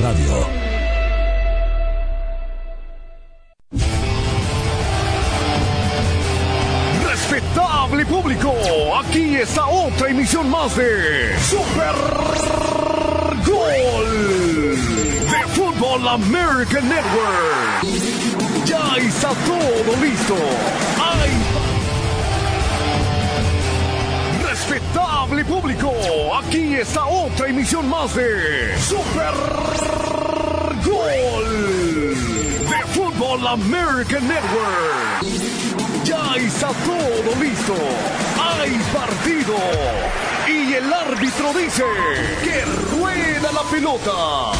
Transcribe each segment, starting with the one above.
Radio. Respetable público, aquí está otra emisión más de Super Gol de Fútbol American Network. Ya está todo listo. Respetable público, aquí está otra emisión más de Super Gol de Fútbol American Network. Ya está todo listo. Hay partido. Y el árbitro dice que rueda la pelota.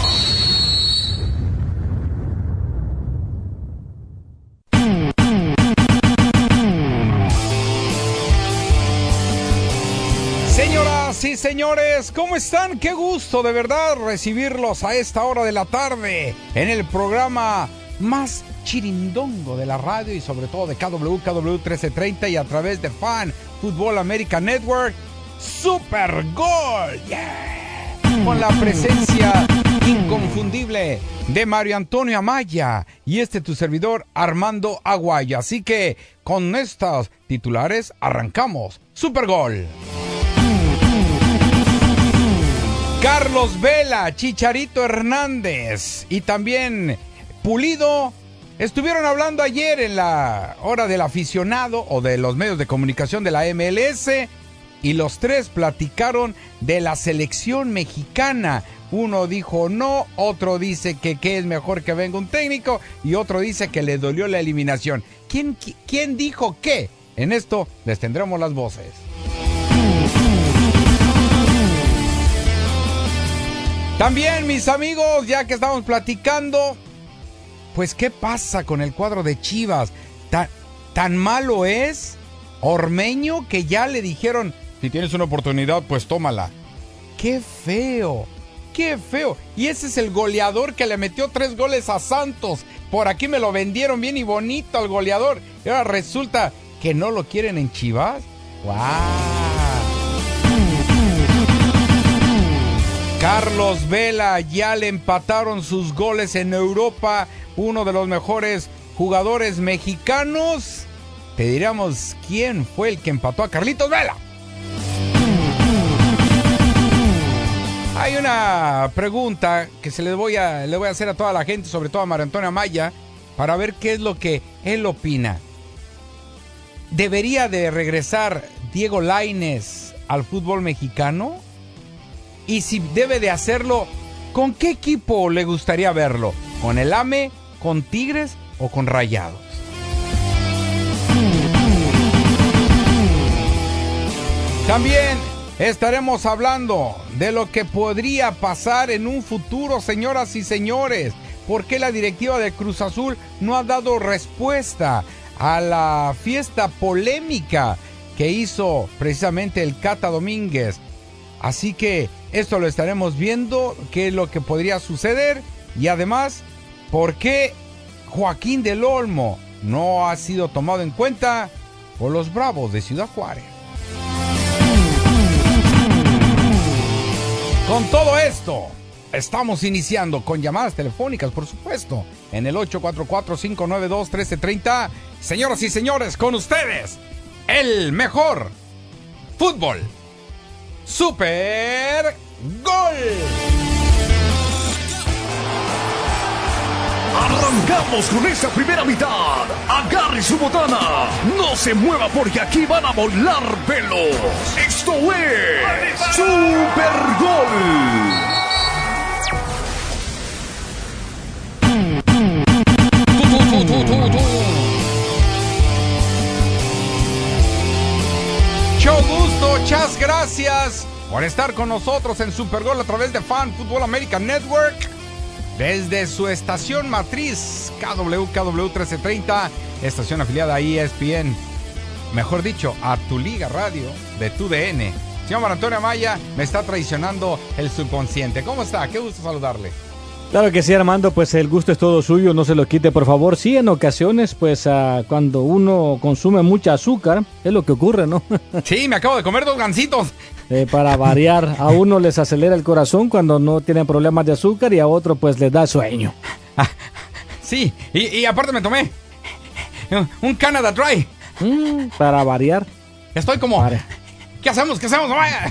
Señoras y señores, ¿cómo están? Qué gusto de verdad recibirlos a esta hora de la tarde en el programa más chirindongo de la radio y sobre todo de KW 1330 y a través de Fan Fútbol American Network, Super Gol, yeah, con la presencia inconfundible de Mario Antonio Amaya y tu servidor Armando Aguaya. Así que con estos titulares arrancamos Super Gol. Carlos Vela, Chicharito Hernández y también Pulido estuvieron hablando ayer en la hora del aficionado o de los medios de comunicación de la MLS y los tres platicaron de la selección mexicana. Uno dijo no, otro dice que es mejor que venga un técnico y otro dice que le dolió la eliminación. ¿Quién dijo qué? En esto les tendremos las voces. También, mis amigos, ya que estamos platicando, pues, ¿qué pasa con el cuadro de Chivas? ¿Tan malo es Ormeño que ya le dijeron, si tienes una oportunidad, pues tómala? ¡Qué feo! ¡Qué feo! Y ese es el goleador que le metió 3 goles a Santos. Por aquí me lo vendieron bien y bonito al goleador. Y ahora resulta que no lo quieren en Chivas. ¡Guau! Carlos Vela ya le empataron sus goles en Europa, uno de los mejores jugadores mexicanos. Te diríamos quién fue el que empató a Carlitos Vela. Hay una pregunta que le voy a hacer a toda la gente, sobre todo a Mario Antonio Amaya, para ver qué es lo que él opina. ¿Debería de regresar Diego Lainez al fútbol mexicano? Y si debe de hacerlo, ¿con qué equipo le gustaría verlo? ¿Con el AME, con Tigres o con Rayados? También estaremos hablando de lo que podría pasar en un futuro, señoras y señores. ¿Por qué la directiva de Cruz Azul no ha dado respuesta a la fiesta polémica que hizo precisamente el Cata Domínguez? Así que esto lo estaremos viendo, qué es lo que podría suceder y además, ¿por qué Joaquín del Olmo no ha sido tomado en cuenta por los Bravos de Ciudad Juárez? Con todo esto, estamos iniciando con llamadas telefónicas, por supuesto, en el 844-592-1330. Señoras y señores, con ustedes, el mejor fútbol Super Gol. Arrancamos con esta primera mitad. Agarre su botana. No se mueva porque aquí van a volar velos. Esto es Super Gol. Mucho gusto, muchas gracias por estar con nosotros en Super Gol a través de Fan Fútbol American Network. Desde su estación matriz, KW 1330, estación afiliada a ESPN. Mejor dicho, a tu liga radio de tu DN. Señor Mario Antonio Amaya, me está traicionando el subconsciente. ¿Cómo está? Qué gusto saludarle. Claro que sí, Armando, pues el gusto es todo suyo, no se lo quite, por favor. Sí, en ocasiones, pues cuando uno consume mucha azúcar, es lo que ocurre, ¿no? Sí, me acabo de comer 2 gansitos. Para variar, a uno les acelera el corazón cuando no tienen problemas de azúcar y a otro pues les da sueño. Sí, y aparte me tomé un Canada Dry. Para variar. Estoy como... ¿Qué hacemos? Vaya.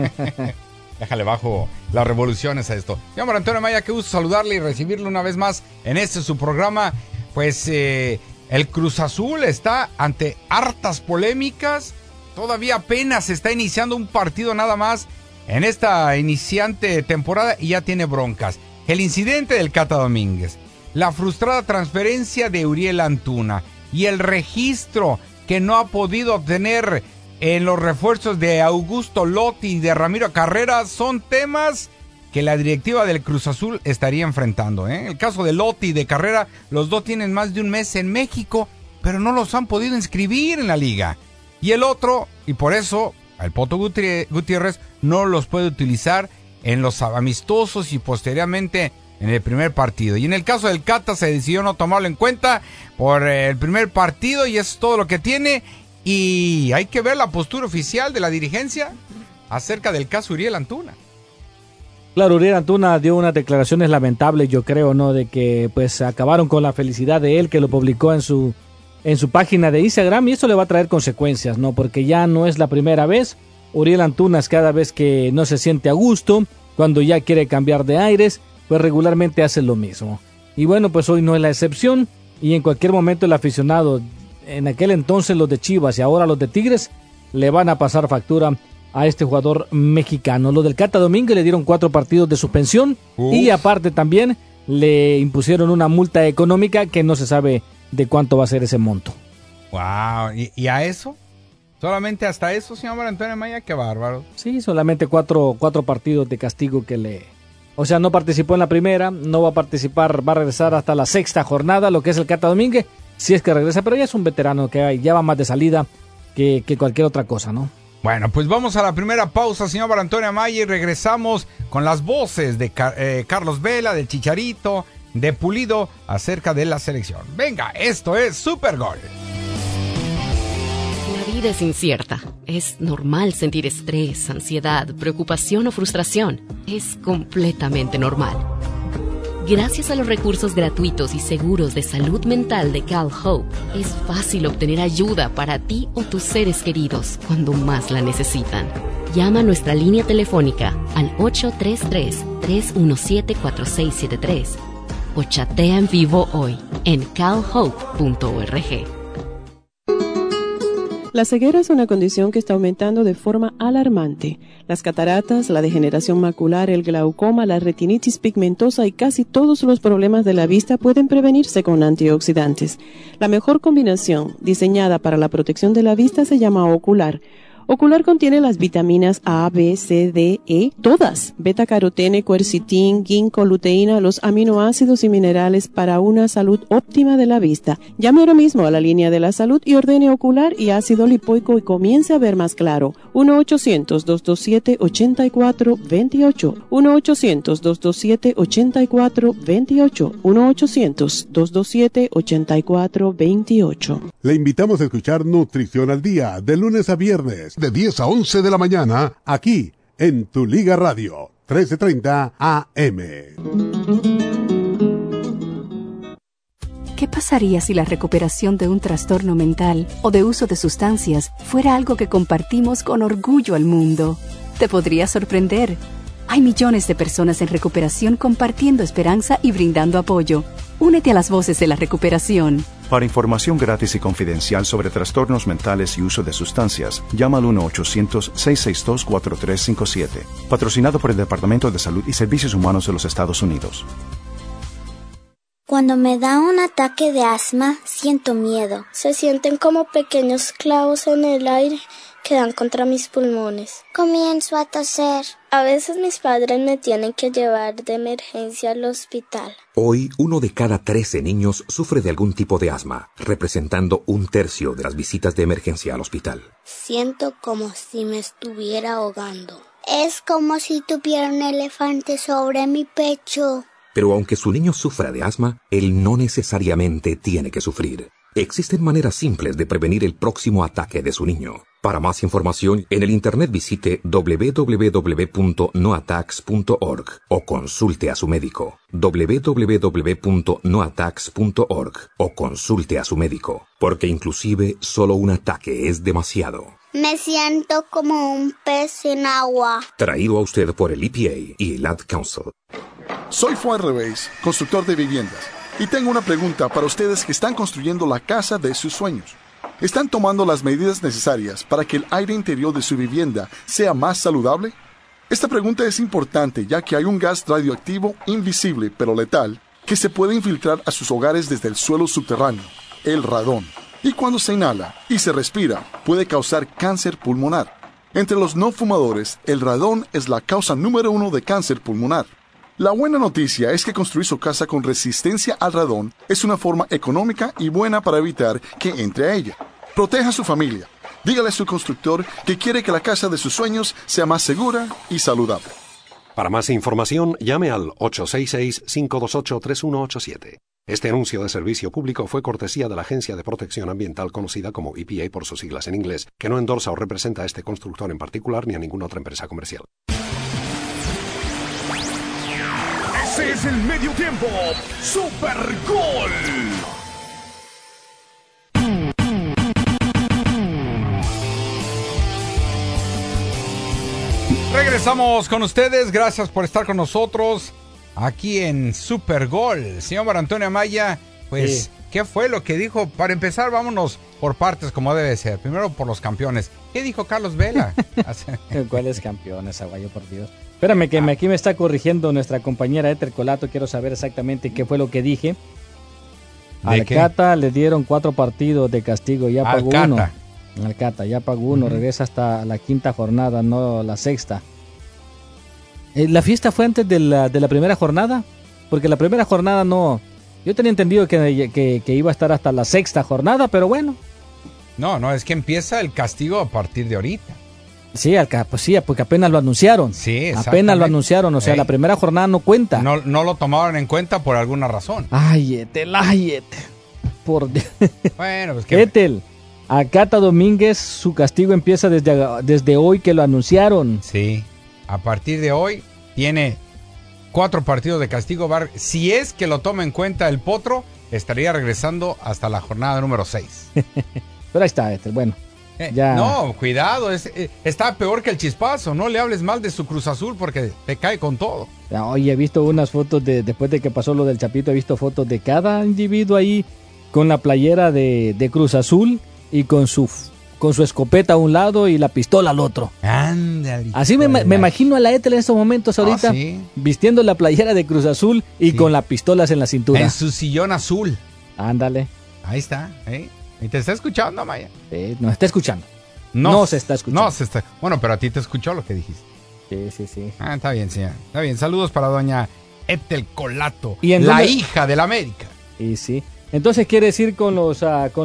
Déjale bajo las revoluciones a esto. Señor Antonio Amaya, qué gusto saludarle y recibirle una vez más en su programa. Pues el Cruz Azul está ante hartas polémicas. Todavía apenas está iniciando un partido nada más en esta iniciante temporada y ya tiene broncas. El incidente del Cata Domínguez, la frustrada transferencia de Uriel Antuna y el registro que no ha podido obtener en los refuerzos de Augusto Lotti y de Ramiro Carrera son temas que la directiva del Cruz Azul estaría enfrentando. En el caso de Lotti y de Carrera, los dos tienen más de un mes en México, pero no los han podido inscribir en la liga. Y el otro, y por eso el Poto Gutiérrez no los puede utilizar en los amistosos y posteriormente en el primer partido. Y en el caso del Cata se decidió no tomarlo en cuenta por el primer partido y eso es todo lo que tiene. Y hay que ver la postura oficial de la dirigencia acerca del caso Uriel Antuna. Claro, Uriel Antuna dio unas declaraciones lamentables, yo creo, ¿no? De que pues acabaron con la felicidad de él, que lo publicó en su página de Instagram, y eso le va a traer consecuencias, ¿no? Porque ya no es la primera vez. Uriel Antuna es cada vez que no se siente a gusto, cuando ya quiere cambiar de aires, pues regularmente hace lo mismo. Y bueno, pues hoy no es la excepción, y en cualquier momento el aficionado, en aquel entonces los de Chivas y ahora los de Tigres, le van a pasar factura a este jugador mexicano. Los del Cata Domínguez le dieron 4 partidos de suspensión. Y aparte también le impusieron una multa económica que no se sabe de cuánto va a ser ese monto. Wow, ¿y a eso? ¿Solamente hasta eso, señor Antonio Amaya? Qué bárbaro. Sí, solamente 4 partidos de castigo que le... O sea, no participó en la primera, no va a participar, va a regresar hasta la 6ª jornada, lo que es el Cata Domínguez, si es que regresa, pero ya es un veterano que ya va más de salida que cualquier otra cosa, ¿no? Bueno, pues vamos a la primera pausa, señor Antonio Amaya, y regresamos con las voces de Carlos Vela, del Chicharito, de Pulido, acerca de la selección. Venga, esto es Super Gol. La vida es incierta. Es normal sentir estrés, ansiedad, preocupación o frustración. Es completamente normal. Gracias a los recursos gratuitos y seguros de salud mental de CalHope, es fácil obtener ayuda para ti o tus seres queridos cuando más la necesitan. Llama a nuestra línea telefónica al 833-317-4673 o chatea en vivo hoy en calhope.org. La ceguera es una condición que está aumentando de forma alarmante. Las cataratas, la degeneración macular, el glaucoma, la retinitis pigmentosa y casi todos los problemas de la vista pueden prevenirse con antioxidantes. La mejor combinación diseñada para la protección de la vista se llama Ocular. Ocular contiene las vitaminas A, B, C, D, E, todas, beta-carotene, quercitín, ginkgo, luteína, los aminoácidos y minerales para una salud óptima de la vista. Llame ahora mismo a la línea de la salud y ordene Ocular y ácido lipoico y comience a ver más claro. 1-800-227-8428. 1-800-227-8428. 1-800-227-8428. Le invitamos a escuchar Nutrición al Día, de lunes a viernes, de 10 a 11 de la mañana, aquí en Tu Liga Radio, 1330 AM. ¿Qué pasaría si la recuperación de un trastorno mental o de uso de sustancias fuera algo que compartimos con orgullo al mundo? Te podría sorprender. Hay millones de personas en recuperación compartiendo esperanza y brindando apoyo. Únete a las voces de la recuperación. Para información gratis y confidencial sobre trastornos mentales y uso de sustancias, llama al 1-800-662-4357. Patrocinado por el Departamento de Salud y Servicios Humanos de los Estados Unidos. Cuando me da un ataque de asma, siento miedo. Se sienten como pequeños clavos en el aire que dan contra mis pulmones. Comienzo a toser. A veces mis padres me tienen que llevar de emergencia al hospital. Hoy, 1 de cada 13 niños sufre de algún tipo de asma, representando 1/3 de las visitas de emergencia al hospital. Siento como si me estuviera ahogando. Es como si tuviera un elefante sobre mi pecho. Pero aunque su niño sufra de asma, él no necesariamente tiene que sufrir. Existen maneras simples de prevenir el próximo ataque de su niño. Para más información, en el internet visite www.noattacks.org o consulte a su médico. www.noattacks.org o consulte a su médico, porque inclusive solo un ataque es demasiado. Me siento como un pez en agua. Traído a usted por el EPA y el Ad Council. Soy Juan Revés, constructor de viviendas, y tengo una pregunta para ustedes que están construyendo la casa de sus sueños. ¿Están tomando las medidas necesarias para que el aire interior de su vivienda sea más saludable? Esta pregunta es importante ya que hay un gas radioactivo invisible pero letal que se puede infiltrar a sus hogares desde el suelo subterráneo, el radón. Y cuando se inhala y se respira, puede causar cáncer pulmonar. Entre los no fumadores, el radón es la causa número 1 de cáncer pulmonar. La buena noticia es que construir su casa con resistencia al radón es una forma económica y buena para evitar que entre a ella. Proteja a su familia. Dígale a su constructor que quiere que la casa de sus sueños sea más segura y saludable. Para más información, llame al 866-528-3187. Este anuncio de servicio público fue cortesía de la Agencia de Protección Ambiental conocida como EPA por sus siglas en inglés, que no endorsa o representa a este constructor en particular ni a ninguna otra empresa comercial. Ese es el medio tiempo. Super Gol. Regresamos con ustedes. Gracias por estar con nosotros aquí en Super Gol. Señor Mar Antonio Amaya, pues, sí. ¿Qué fue lo que dijo? Para empezar, vámonos por partes como debe ser. Primero por los campeones. ¿Qué dijo Carlos Vela? ¿Cuáles campeones, Aguayo, por Dios? Espérame, que aquí me está corrigiendo nuestra compañera Éter Colato. Quiero saber exactamente qué fue lo que dije. Al Cata le dieron 4 partidos de castigo, ya pagó uno. Al Cata ya pagó uno, regresa hasta la 5ª jornada, no la 6ª. ¿La fiesta fue antes de la primera jornada? Porque la primera jornada no... Yo tenía entendido que iba a estar hasta la 6ª jornada, pero bueno. No, es que empieza el castigo a partir de ahorita. Sí, pues sí, porque apenas lo anunciaron. Sí, apenas lo anunciaron, o sea, la primera jornada no cuenta. No lo tomaron en cuenta por alguna razón. Ay, Etel. Por Dios. Bueno, pues que... Etel, a Cata Domínguez su castigo empieza desde hoy que lo anunciaron. Sí, a partir de hoy tiene 4 partidos de castigo. Si es que lo toma en cuenta el Potro, estaría regresando hasta la jornada número 6. Pero ahí está, Etel, bueno. Ya. No, cuidado, está peor que el chispazo. No le hables mal de su Cruz Azul porque te cae con todo. Oye, he visto unas fotos después de que pasó lo del Chapito, he visto fotos de cada individuo ahí con la playera de Cruz Azul y con su escopeta a un lado y la pistola al otro. Ándale. Así me imagino a la Ethel en estos momentos ahorita, ¿sí? Vistiendo la playera de Cruz Azul y con las pistolas en la cintura. En su sillón azul. Ándale. Ahí está, ¿Y te está escuchando, Maya? Nos está escuchando. No se está escuchando. No se está. Bueno, pero a ti te escuchó lo que dijiste. Sí. Está bien, señor. Está bien. Saludos para doña Ethel Colato, la hija de la América. Y sí. Entonces quiere decir con los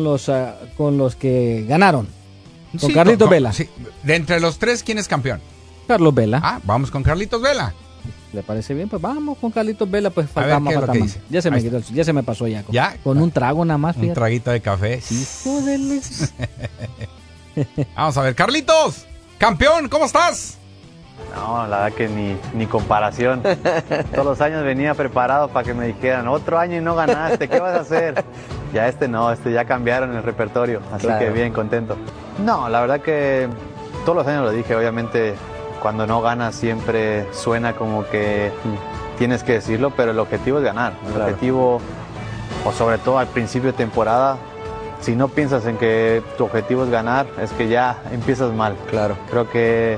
que ganaron. Con Carlitos Vela. Sí. De entre los 3, ¿quién es campeón? Carlos Vela. Vamos con Carlitos Vela. ¿Le parece bien? Pues vamos con Carlitos Vela, pues faltamos. Ya se me pasó ya. Con un trago nada más. Un traguito de café. Hijo de Vamos a ver, Carlitos, campeón, ¿cómo estás? No, la verdad que ni comparación. Todos los años venía preparado para que me dijeran, otro año y no ganaste, ¿qué vas a hacer? Ya ya cambiaron el repertorio, así que bien contento. No, la verdad que todos los años lo dije, obviamente cuando no ganas siempre suena como que tienes que decirlo, pero el objetivo es ganar. El objetivo, o sobre todo al principio de temporada, si no piensas en que tu objetivo es ganar, es que ya empiezas mal. Claro. Creo que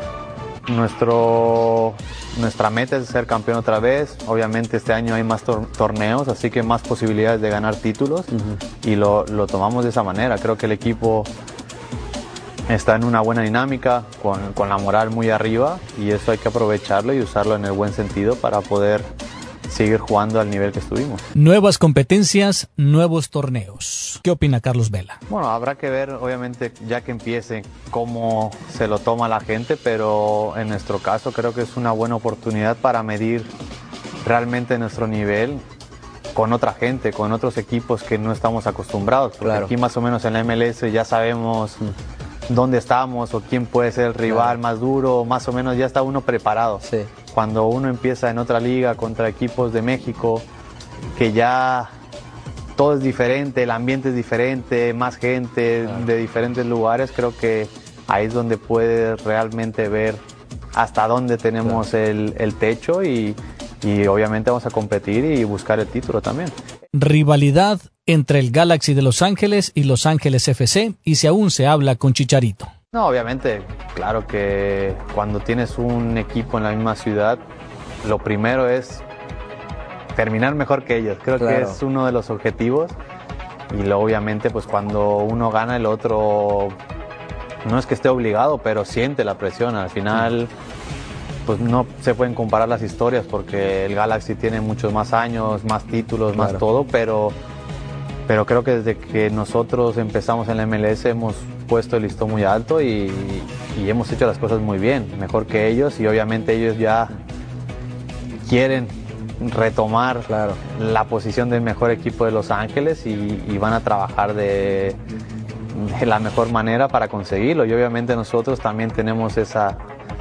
nuestra meta es ser campeón otra vez. Obviamente este año hay más torneos, así que más posibilidades de ganar títulos, y lo tomamos de esa manera. Creo que el equipo está en una buena dinámica, con la moral muy arriba, y eso hay que aprovecharlo y usarlo en el buen sentido para poder seguir jugando al nivel que estuvimos. Nuevas competencias, nuevos torneos. ¿Qué opina Carlos Vela? Bueno, habrá que ver, obviamente, ya que empiece, cómo se lo toma la gente, pero en nuestro caso creo que es una buena oportunidad para medir realmente nuestro nivel con otra gente, con otros equipos que no estamos acostumbrados, porque aquí más o menos en la MLS ya sabemos dónde estamos o quién puede ser el rival más duro, más o menos ya está uno preparado. Cuando uno empieza en otra liga contra equipos de México, que ya todo es diferente, el ambiente es diferente, más gente de diferentes lugares, creo que ahí es donde puedes realmente ver hasta dónde tenemos el techo y obviamente vamos a competir y buscar el título también. Rivalidad entre el Galaxy de Los Ángeles y Los Ángeles FC, y si aún se habla con Chicharito. No, obviamente, claro que cuando tienes un equipo en la misma ciudad, lo primero es terminar mejor que ellos. Creo que es uno de los objetivos. Y luego, obviamente, pues cuando uno gana, el otro no es que esté obligado, pero siente la presión. Al final, pues no se pueden comparar las historias porque el Galaxy tiene muchos más años, más títulos, más todo, pero creo que desde que nosotros empezamos en la MLS hemos puesto el listón muy alto y hemos hecho las cosas muy bien, mejor que ellos, y obviamente ellos ya quieren retomar la posición del mejor equipo de Los Ángeles y van a trabajar de la mejor manera para conseguirlo, y obviamente nosotros también tenemos esa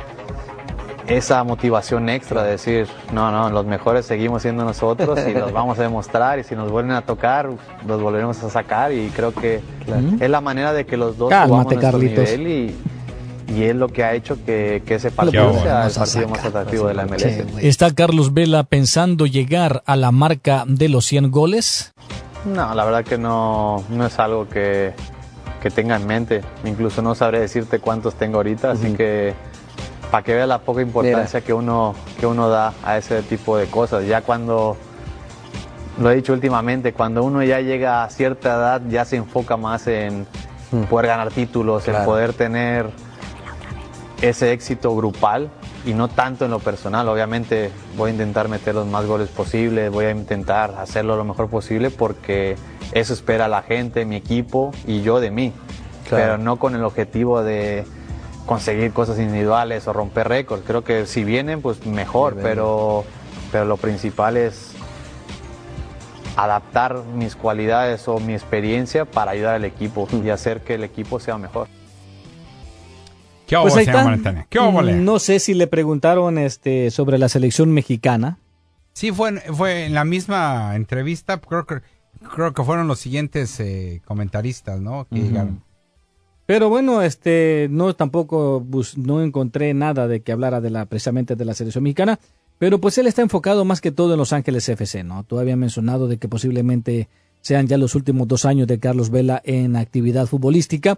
motivación extra de decir, no, los mejores seguimos siendo nosotros y los vamos a demostrar, y si nos vuelven a tocar, los volveremos a sacar, y creo que es la manera de que los dos jugamos a nuestro nivel y es lo que ha hecho que ese partido sea el partido más atractivo de la MLS. ¿Está Carlos Vela pensando llegar a la marca de los 100 goles? No, la verdad que no es algo que tenga en mente, incluso no sabré decirte cuántos tengo ahorita, así que para que vea la poca importancia que uno da a ese tipo de cosas. Ya cuando, lo he dicho últimamente, cuando uno ya llega a cierta edad, ya se enfoca más en poder ganar títulos, en poder tener ese éxito grupal y no tanto en lo personal. Obviamente voy a intentar meter los más goles posibles, voy a intentar hacerlo lo mejor posible porque eso espera la gente, mi equipo y yo de mí, pero no con el objetivo de conseguir cosas individuales o romper récords. Creo que si vienen, pues mejor, pero lo principal es adaptar mis cualidades o mi experiencia para ayudar al equipo y hacer que el equipo sea mejor. ¿Qué Pues ahí está. ¿Qué óvole? No sé si le preguntaron sobre la selección mexicana. Sí, fue en la misma entrevista, creo que fueron los siguientes comentaristas, ¿no? Que llegaron. Pero bueno, tampoco no encontré nada de que hablara precisamente de la selección mexicana, pero pues él está enfocado más que todo en Los Ángeles FC, ¿no? Tú habías mencionado de que posiblemente sean ya los últimos 2 años de Carlos Vela en actividad futbolística.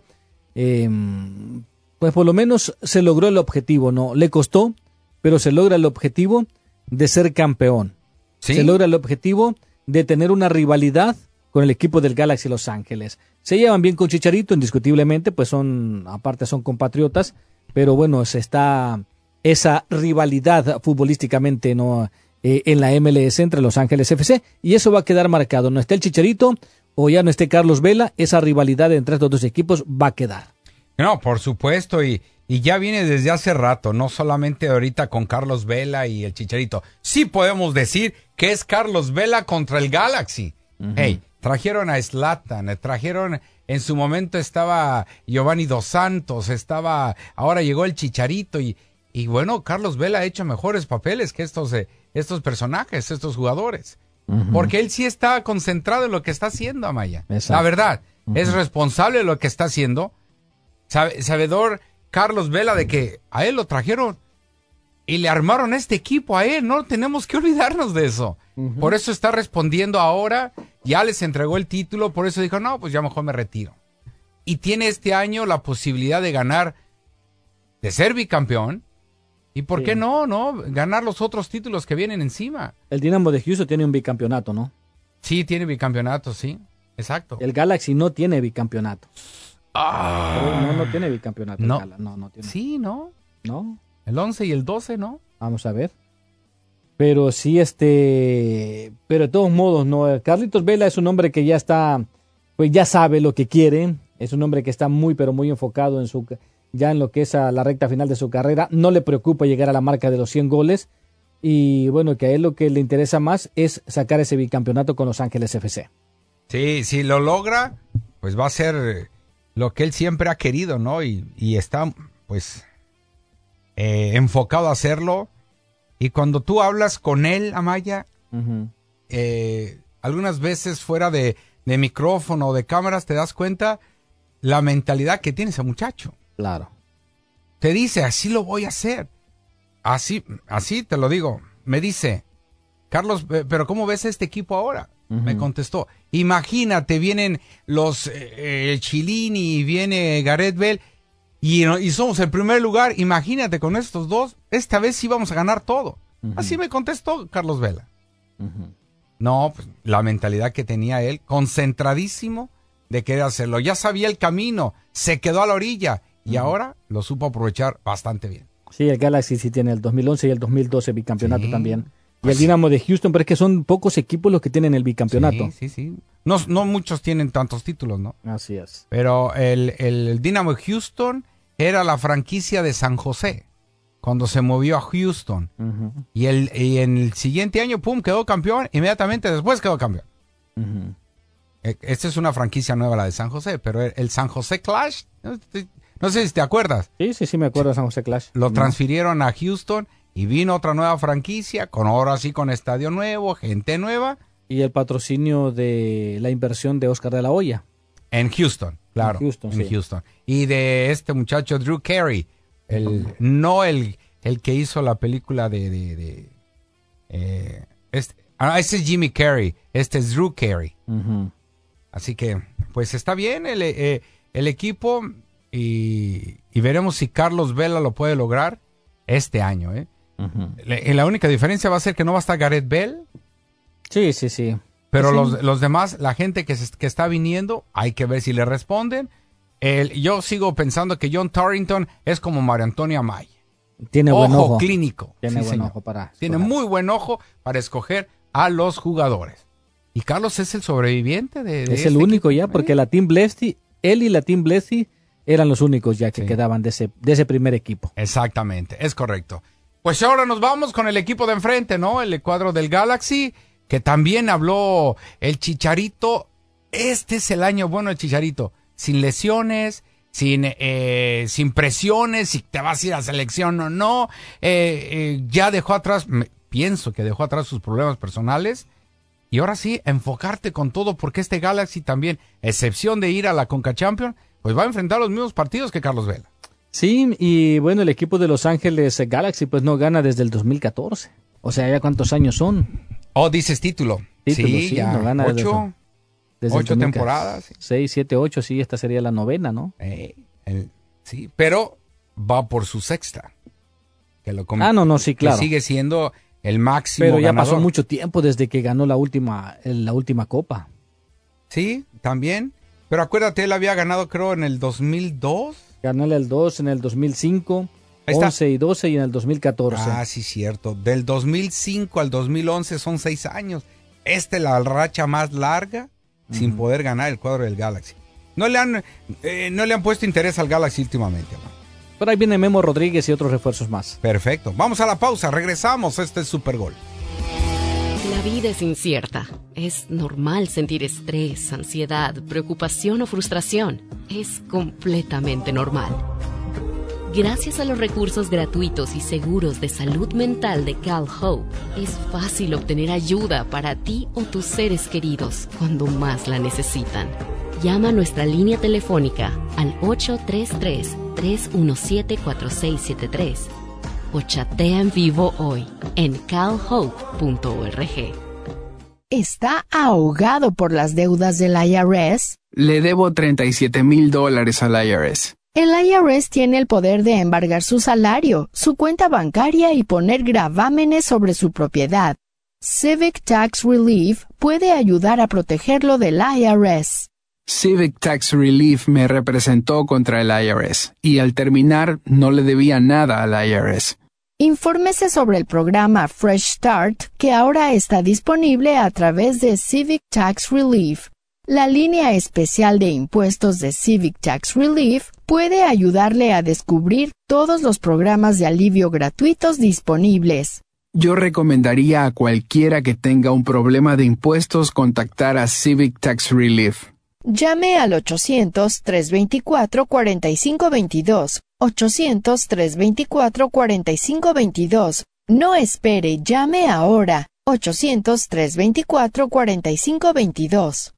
Pues por lo menos se logró el objetivo, ¿no? Le costó, pero se logra el objetivo de ser campeón. ¿Sí? Se logra el objetivo de tener una rivalidad con el equipo del Galaxy Los Ángeles. Se llevan bien con Chicharito, indiscutiblemente, pues son compatriotas, pero bueno, está esa rivalidad futbolísticamente, ¿no? En la MLS entre Los Ángeles FC, y eso va a quedar marcado. No esté el Chicharito o ya no esté Carlos Vela, esa rivalidad entre estos dos equipos va a quedar. No, por supuesto, y ya viene desde hace rato, no solamente ahorita con Carlos Vela y el Chicharito. Sí podemos decir que es Carlos Vela contra el Galaxy. Hey, trajeron a Zlatan, trajeron, en su momento estaba Giovanni Dos Santos, ahora llegó el Chicharito y bueno, Carlos Vela ha hecho mejores papeles que estos personajes, estos jugadores. Porque él sí está concentrado en lo que está haciendo, Amaya. Exacto. La verdad, es responsable de lo que está haciendo. Sabedor Carlos Vela de que a él lo trajeron y le armaron este equipo a él, no tenemos que olvidarnos de eso. Por eso está respondiendo ahora, ya les entregó el título, por eso dijo, no, pues ya mejor me retiro. Y tiene este año la posibilidad de ganar, de ser bicampeón, y por qué no, ganar los otros títulos que vienen encima. El Dinamo de Houston tiene un bicampeonato, ¿no? Sí, tiene bicampeonato, sí, exacto. El Galaxy no tiene bicampeonato. No tiene bicampeonato. No. No tiene. Sí, ¿no? No. El 11 y el 12, ¿no? Vamos a ver. Pero sí, pero de todos modos, ¿no? Carlitos Vela es un hombre que ya está, pues ya sabe lo que quiere. Es un hombre que está muy, pero muy enfocado ya en lo que es la recta final de su carrera. No le preocupa llegar a la marca de los 100 goles. Y bueno, que a él lo que le interesa más es sacar ese bicampeonato con Los Ángeles FC. Sí, si lo logra, pues va a ser lo que él siempre ha querido, ¿no? Y está, pues, enfocado a hacerlo. Y cuando tú hablas con él, Amaya, algunas veces fuera de micrófono o de cámaras, te das cuenta la mentalidad que tiene ese muchacho. Claro. Te dice, así lo voy a hacer. Así te lo digo. Me dice, Carlos, pero ¿cómo ves este equipo ahora? Me contestó, imagínate, vienen los Chilini y viene Gareth Bale y somos el primer lugar. Imagínate con estos dos, esta vez sí vamos a ganar todo. Así me contestó Carlos Vela. No, pues la mentalidad que tenía él, concentradísimo de querer hacerlo. Ya sabía el camino, se quedó a la orilla y ahora lo supo aprovechar bastante bien. Sí, el Galaxy sí tiene el 2011 y el 2012 bicampeonato también. Y el Dynamo de Houston, pero es que son pocos equipos los que tienen el bicampeonato. Sí. No muchos tienen tantos títulos, ¿no? Así es. Pero el Dynamo de Houston era la franquicia de San José cuando se movió a Houston. Y en el siguiente año, pum, quedó campeón. Inmediatamente después quedó campeón. Esta es una franquicia nueva, la de San José, pero el San José Clash, no sé si te acuerdas. Sí, me acuerdo de San José Clash. Lo transfirieron a Houston y vino otra nueva franquicia, ahora sí con estadio nuevo, gente nueva. Y el patrocinio de la inversión de Oscar de la Hoya. En Houston, claro. En Houston. Y de este muchacho Drew Carey, no el que hizo la película ese es Jimmy Carey, este es Drew Carey. Así que, pues está bien el equipo y veremos si Carlos Vela lo puede lograr este año, La única diferencia va a ser que no va a estar Gareth Bale. Sí. Pero los demás, la gente que está viniendo, hay que ver si le responden. Yo sigo pensando que John Torrington es como Mario Antonio Amaya. Tiene buen ojo clínico. Tiene muy buen ojo para escoger a los jugadores. Y Carlos es el sobreviviente de es el único equipo, porque la Team Blessy, él y la Team Blessy eran los únicos ya que quedaban de ese primer equipo. Exactamente, es correcto. Pues ahora nos vamos con el equipo de enfrente, ¿no? El cuadro del Galaxy, que también habló el Chicharito. Este es el año bueno del Chicharito. Sin lesiones, sin presiones, si te vas a ir a selección o no. Ya dejó atrás, pienso que dejó atrás sus problemas personales. Y ahora sí, enfocarte con todo, porque este Galaxy también, excepción de ir a la Conca Champions, pues va a enfrentar los mismos partidos que Carlos Vela. Sí, y bueno, el equipo de Los Ángeles Galaxy pues no gana desde el 2014. O sea, ¿ya cuántos años son? Oh, dices título. Sí, ya no gana 8 temporadas. 6, 7, 8, sí, esta sería la 9ª, ¿no? Sí, pero va por su sexta. Sí, claro. Que sigue siendo el máximo Pero ya ganador. pasó mucho tiempo desde que ganó la última copa. Sí, también. Pero acuérdate, él había ganado creo en el 2002. Ganó el 2 en el 2005, 11 y 12 y en el 2014. Ah, sí, cierto. Del 2005 al 2011 son 6 años. La racha más larga sin poder ganar el cuadro del Galaxy. No le han puesto interés al Galaxy últimamente, ¿no? Pero ahí viene Memo Rodríguez y otros refuerzos más. Perfecto. Vamos a la pausa. Regresamos. Este es Supergol. La vida es incierta. Es normal sentir estrés, ansiedad, preocupación o frustración. Es completamente normal. Gracias a los recursos gratuitos y seguros de salud mental de CalHope, es fácil obtener ayuda para ti o tus seres queridos cuando más la necesitan. Llama a nuestra línea telefónica al 833-317-4673 o chatea en vivo hoy en calhope.org. ¿Está ahogado por las deudas del IRS? Le debo $37,000 al IRS. El IRS tiene el poder de embargar su salario, su cuenta bancaria y poner gravámenes sobre su propiedad. Civic Tax Relief puede ayudar a protegerlo del IRS. Civic Tax Relief me representó contra el IRS y al terminar no le debía nada al IRS. Infórmese sobre el programa Fresh Start que ahora está disponible a través de Civic Tax Relief. La línea especial de impuestos de Civic Tax Relief puede ayudarle a descubrir todos los programas de alivio gratuitos disponibles. Yo recomendaría a cualquiera que tenga un problema de impuestos contactar a Civic Tax Relief. Llame al 800-324-4522. 800-324-4522. No espere, llame ahora. 800-324-4522.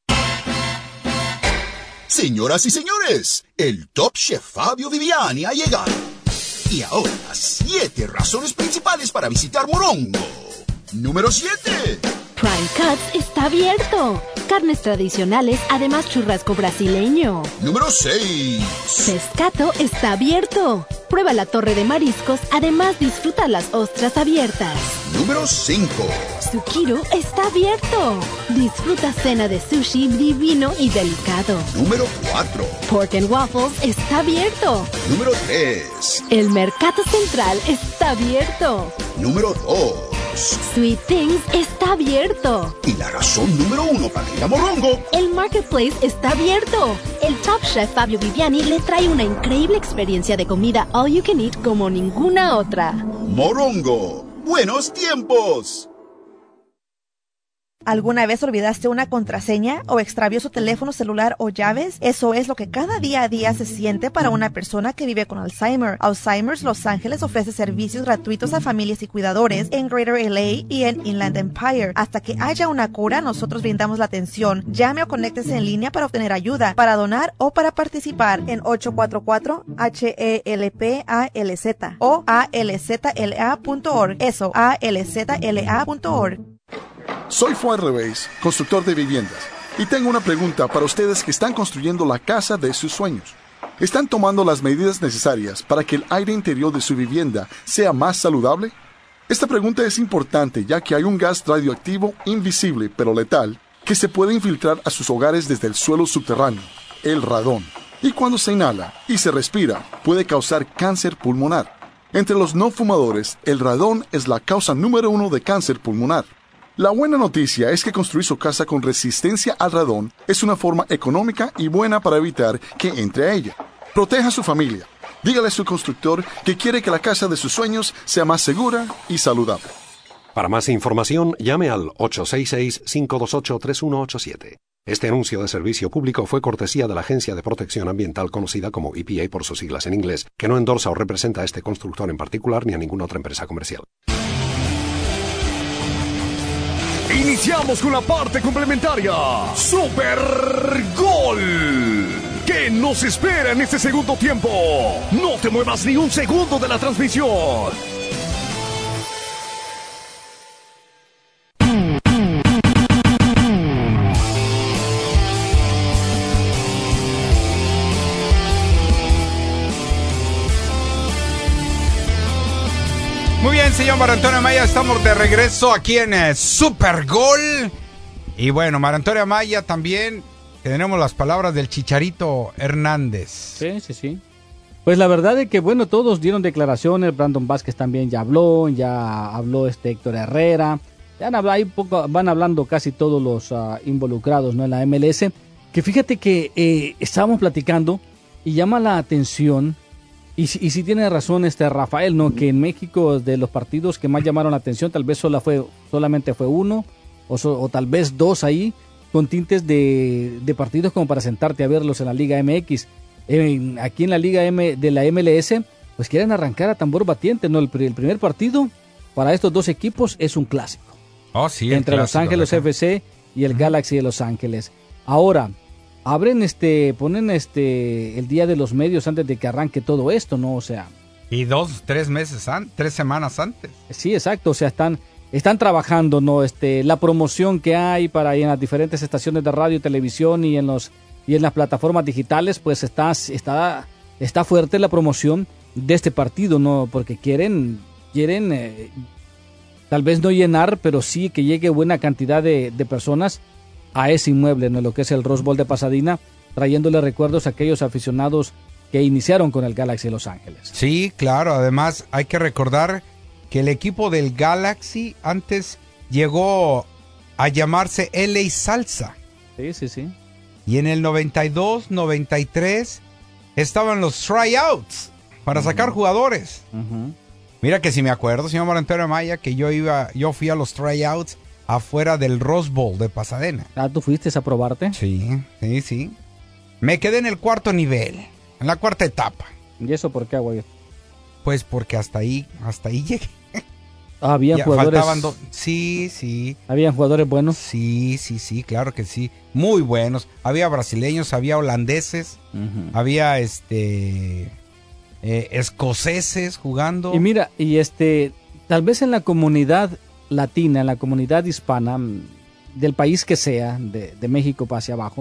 Señoras y señores, el Top Chef Fabio Viviani ha llegado. Y ahora, 7 razones principales para visitar Morongo. Número 7. Prime Cuts está abierto. Carnes tradicionales, además churrasco brasileño. Número 6. Pescato está abierto. Prueba la torre de mariscos, además disfruta las ostras abiertas. Número 5. Tsukiro está abierto. Disfruta cena de sushi divino y delicado. Número 4. Pork and Waffles está abierto. Número 3. El Mercado Central está abierto. Número 2. Sweet Things está abierto. Y la razón número 1 para ir a Morongo. El Marketplace está abierto. El Top Chef Fabio Viviani le trae una increíble experiencia de comida all you can eat como ninguna otra. Morongo. ¡Buenos tiempos! ¿Alguna vez olvidaste una contraseña o extravió su teléfono celular o llaves? Eso es lo que cada día a día se siente para una persona que vive con Alzheimer. Alzheimer's Los Ángeles ofrece servicios gratuitos a familias y cuidadores en Greater LA y en Inland Empire. Hasta que haya una cura, nosotros brindamos la atención. Llame o conéctese en línea para obtener ayuda, para donar o para participar en 844-HELPALZ o alzla.org. Eso, alzla.org. Soy Fuerrebeis, constructor de viviendas, y tengo una pregunta para ustedes que están construyendo la casa de sus sueños. ¿Están tomando las medidas necesarias para que el aire interior de su vivienda sea más saludable? Esta pregunta es importante ya que hay un gas radioactivo invisible pero letal que se puede infiltrar a sus hogares desde el suelo subterráneo, el radón. Y cuando se inhala y se respira, puede causar cáncer pulmonar. Entre los no fumadores, el radón es la causa número 1 de cáncer pulmonar. La buena noticia es que construir su casa con resistencia al radón es una forma económica y buena para evitar que entre a ella. Proteja a su familia. Dígale a su constructor que quiere que la casa de sus sueños sea más segura y saludable. Para más información, llame al 866-528-3187. Este anuncio de servicio público fue cortesía de la Agencia de Protección Ambiental conocida como EPA por sus siglas en inglés, que no endorsa o representa a este constructor en particular ni a ninguna otra empresa comercial. Iniciamos con la parte complementaria. Super Gol. ¿Qué nos espera en este segundo tiempo? No te muevas ni un segundo de la transmisión. Muy bien, señor Mario Antonio Amaya, estamos de regreso aquí en Super Gol. Y bueno, Mario Antonio Amaya también tenemos las palabras del Chicharito Hernández. Sí. Pues la verdad es que, bueno, todos dieron declaraciones. Brandon Vázquez también ya habló Héctor Herrera. Van hablando casi todos los involucrados, ¿no?, en la MLS. Que fíjate que estábamos platicando y llama la atención. Y sí tiene razón Rafael, ¿no? Que en México, de los partidos que más llamaron la atención, tal vez solamente fue uno, o tal vez dos ahí, con tintes de partidos como para sentarte a verlos en la Liga MX. Aquí en la Liga de la MLS, pues quieren arrancar a tambor batiente, ¿no? El primer partido para estos dos equipos es un clásico. Oh, sí, entre Los Ángeles FC y el Galaxy de Los Ángeles. Ahora, ponen el Día de los Medios antes de que arranque todo esto, ¿no? O sea. Y 3 semanas antes. Sí, exacto. O sea, están trabajando, ¿no? La promoción que hay en las diferentes estaciones de radio y televisión y en las plataformas digitales, pues está fuerte la promoción de este partido, ¿no? Porque quieren tal vez no llenar, pero sí que llegue buena cantidad de personas a ese inmueble, ¿no?, lo que es el Rose Bowl de Pasadena, trayéndole recuerdos a aquellos aficionados que iniciaron con el Galaxy de Los Ángeles. Sí, claro, además hay que recordar que el equipo del Galaxy antes llegó a llamarse LA Salsa. Sí. Y en el 92, 93 estaban los tryouts para sacar jugadores. Mira que si me acuerdo, señor Antonio Amaya, que yo fui a los tryouts afuera del Rose Bowl de Pasadena. Ah, ¿tú fuiste a probarte? Sí. Me quedé en el cuarto nivel, en la cuarta etapa. ¿Y eso por qué, güey? Pues porque hasta ahí llegué. Habían jugadores. Faltaban sí. ¿Habían jugadores buenos? Sí, claro que sí. Muy buenos. Había brasileños, había holandeses, había escoceses jugando. Y mira, tal vez en la comunidad latina, en la comunidad hispana, del país que sea, de México para hacia abajo,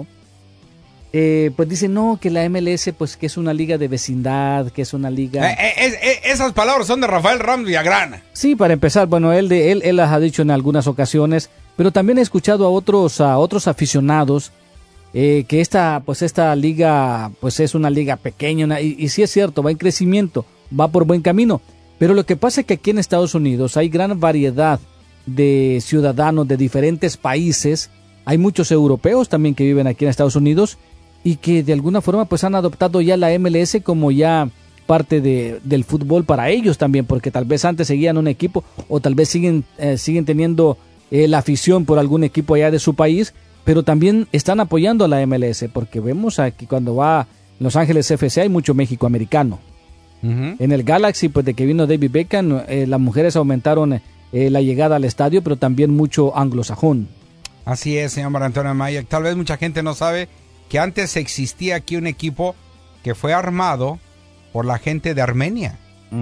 pues dicen, no, que la MLS, pues que es una liga de vecindad, que es una liga... Esas palabras son de Rafael Ramos Villagrana. Sí, para empezar, bueno, él las ha dicho en algunas ocasiones, pero también he escuchado a otros aficionados que esta liga pues es una liga pequeña, y sí es cierto, va en crecimiento, va por buen camino, pero lo que pasa es que aquí en Estados Unidos hay gran variedad de ciudadanos de diferentes países, hay muchos europeos también que viven aquí en Estados Unidos, y que de alguna forma pues han adoptado ya la MLS como ya parte del fútbol para ellos también, porque tal vez antes seguían un equipo o tal vez siguen teniendo la afición por algún equipo allá de su país, pero también están apoyando a la MLS, porque vemos aquí cuando va Los Ángeles FC hay mucho México-americano. En el Galaxy, pues de que vino David Beckham, las mujeres aumentaron la llegada al estadio, pero también mucho anglosajón. Así es, señor Antonio Amaya. Tal vez mucha gente no sabe que antes existía aquí un equipo que fue armado por la gente de Armenia,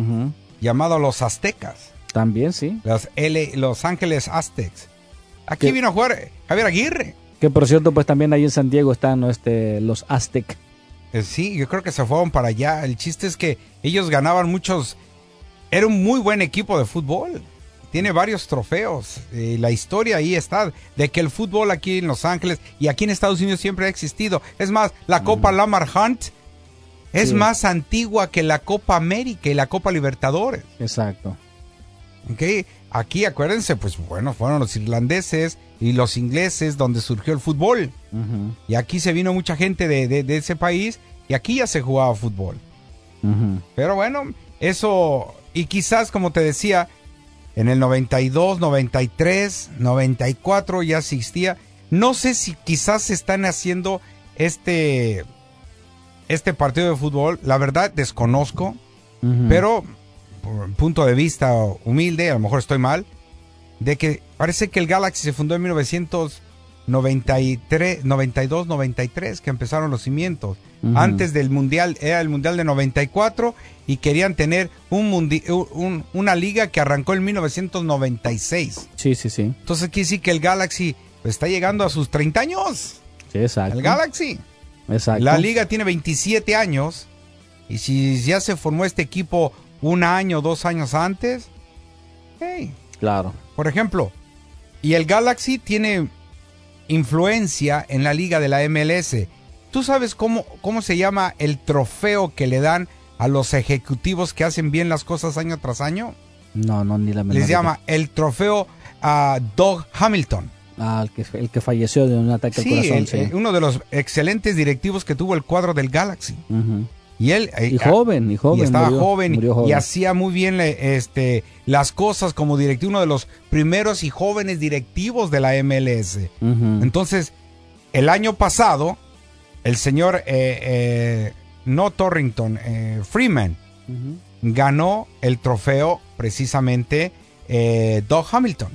llamado los Aztecas. También, sí. Los Ángeles Aztecs. Aquí vino a jugar Javier Aguirre. Que por cierto, pues también ahí en San Diego están los Aztec. Sí, yo creo que se fueron para allá. El chiste es que ellos ganaban muchos. Era un muy buen equipo de fútbol. Tiene varios trofeos. La historia ahí está de que el fútbol aquí en Los Ángeles y aquí en Estados Unidos siempre ha existido. Es más, la Copa Lamar Hunt es más antigua que la Copa América y la Copa Libertadores. Exacto. Okay. Aquí, acuérdense, pues bueno, fueron los irlandeses y los ingleses donde surgió el fútbol. Y aquí se vino mucha gente de ese país y aquí ya se jugaba fútbol. Pero bueno, eso, y quizás como te decía, en el 92, 93, 94 ya existía. No sé si quizás están haciendo este partido de fútbol. La verdad desconozco, pero por punto de vista humilde, a lo mejor estoy mal, de que parece que el Galaxy se fundó en 92, 93, que empezaron los cimientos. Antes del Mundial, era el Mundial de 94 y querían tener una liga que arrancó en 1996. Sí. Entonces quiere decir que el Galaxy está llegando a sus 30 años. Sí, exacto. El Galaxy. Exacto. La liga tiene 27 años y si ya se formó este equipo 1 año, 2 años antes, hey. Claro. Por ejemplo, y el Galaxy tiene influencia en la liga de la MLS. ¿Tú sabes cómo se llama el trofeo que le dan a los ejecutivos que hacen bien las cosas año tras año? No, ni la menor. Les llama el trofeo a Doug Hamilton. El que falleció de un ataque al corazón. Sí, uno de los excelentes directivos que tuvo el cuadro del Galaxy. Y él joven, y estaba joven y hacía muy bien las cosas como directivo, uno de los primeros y jóvenes directivos de la MLS. Entonces, el año pasado, el señor no Torrington, Freeman, ganó el trofeo precisamente Doug Hamilton,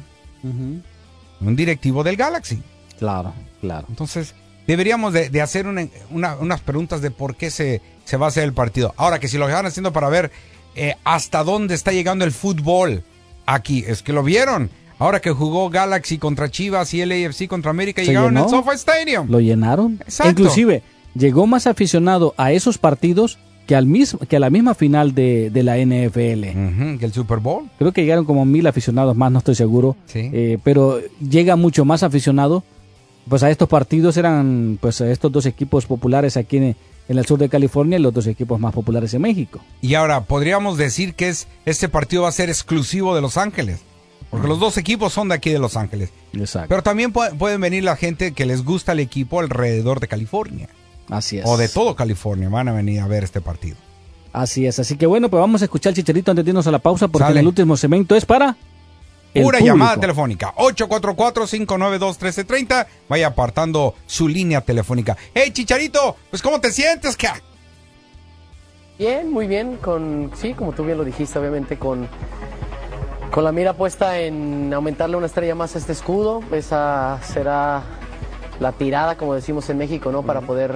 un directivo del Galaxy. Claro. Entonces, deberíamos de hacer unas preguntas de por qué se va a hacer el partido. Ahora, que si lo están haciendo para ver hasta dónde está llegando el fútbol aquí, es que lo vieron. Ahora que jugó Galaxy contra Chivas y LAFC contra América, llegaron al SoFi Stadium. Lo llenaron. Exacto. Inclusive, llegó más aficionado a esos partidos que a la misma final de la NFL. Que el Super Bowl. Creo que llegaron como 1,000 aficionados más, no estoy seguro. Sí. Pero llega mucho más aficionado. Pues a estos partidos eran pues estos dos equipos populares aquí en el sur de California y los dos equipos más populares en México. Y ahora, podríamos decir que este partido va a ser exclusivo de Los Ángeles, porque los dos equipos son de aquí de Los Ángeles. Exacto. Pero también pueden venir la gente que les gusta el equipo alrededor de California. Así es. O de todo California, van a venir a ver este partido. Así es, así que bueno, pues vamos a escuchar al Chicharito antes de irnos a la pausa, porque Sale. el último segmento es para el pura público. llamada telefónica, 844-592-1330. Vaya apartando su línea telefónica. Hey, Chicharito, pues ¿cómo te sientes, ca? Bien, muy bien, sí, como tú bien lo dijiste, obviamente con la mira puesta en aumentarle una estrella más a este escudo. Esa será la tirada, como decimos en México, ¿no? Para poder